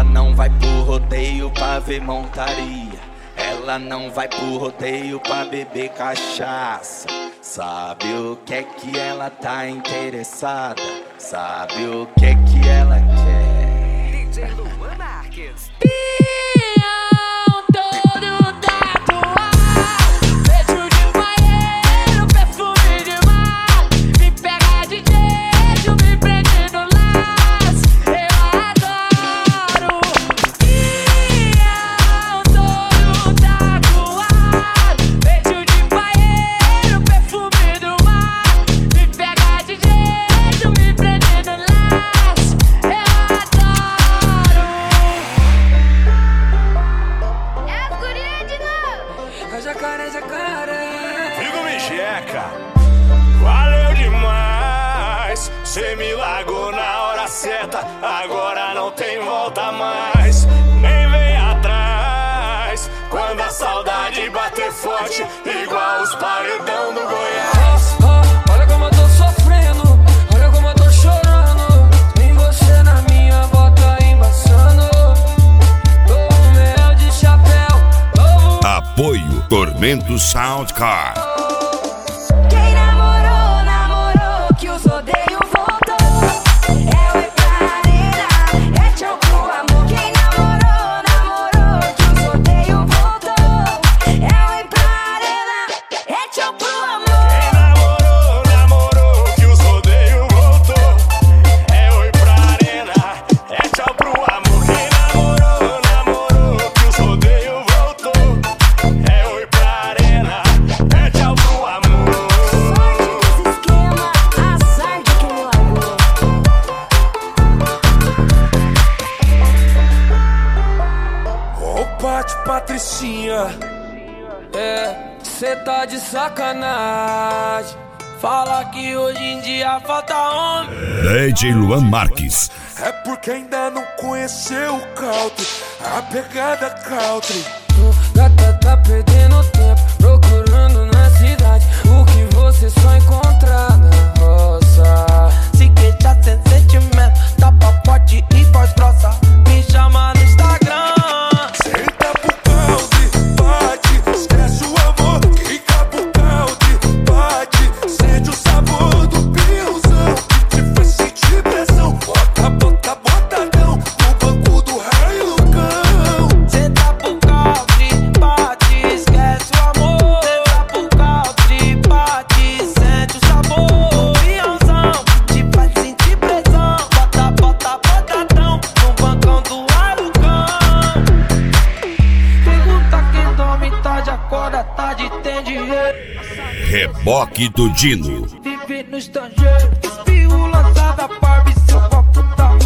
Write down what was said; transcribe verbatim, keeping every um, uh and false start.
não vai pro rodeio pra ver montaria. Ela não vai pro rodeio pra beber cachaça. Sabe o que é que ela tá interessada? Sabe o que é que ela quer? D J Luan Marques. Jacaré, jacaré. Figo me jeca, valeu demais. Cê me largou na hora certa, agora não tem volta mais. Nem vem atrás, quando a saudade bater forte, igual os paredão do Goiás. Oh, oh, olha como eu tô sofrendo, olha como eu tô chorando. Tem você na minha bota embaçando. Tô mel de chapéu. Apoio Tormento Soundcar. Quem namorou, namorou, que os rodeios voltou. É oi pra arena, é tchau pro amor. Quem namorou, namorou, que os rodeios voltou. É oi pra arena, é tchau pro amor. Quem namorou, namorou, que os rodeios voltou. É oi pra arena, é tchau pro amor. Quem namorou, namorou, que os rodeios voltou. É oi pra arena, é tchau pro amor. Sorte desse esquema, azar de quem me largou. Ô Pati Patricinha, é, cê tá de sacanagem. Fala que hoje em dia falta homem. D J Luan Marques. É porque ainda não conheceu o country, a pegada country. Gata tá perdendo tempo, procurando na cidade o que você só encontra na roça. Se queixa sem sentimento, tapa pote e voz grossa. Me chama no Instagram. Senta pro country, bate, esquece o amor. Fica pro country, bate, sente o sabor do pilzão que te faz sentir pressão. Bota, bota, botadão no banco do raio cão. Senta pro country, bate, esquece o amor. Senta pro country, bate, sente o sabor. O peãozão te faz sentir pressão. Bota, bota, botadão no bancão do alucão. Pergunta quem dorme, tá de acorda, tá de tem dinheiro. Reboque do Dino. Vive no estrangeiro, espirro lançada, Barbie, seu copo tá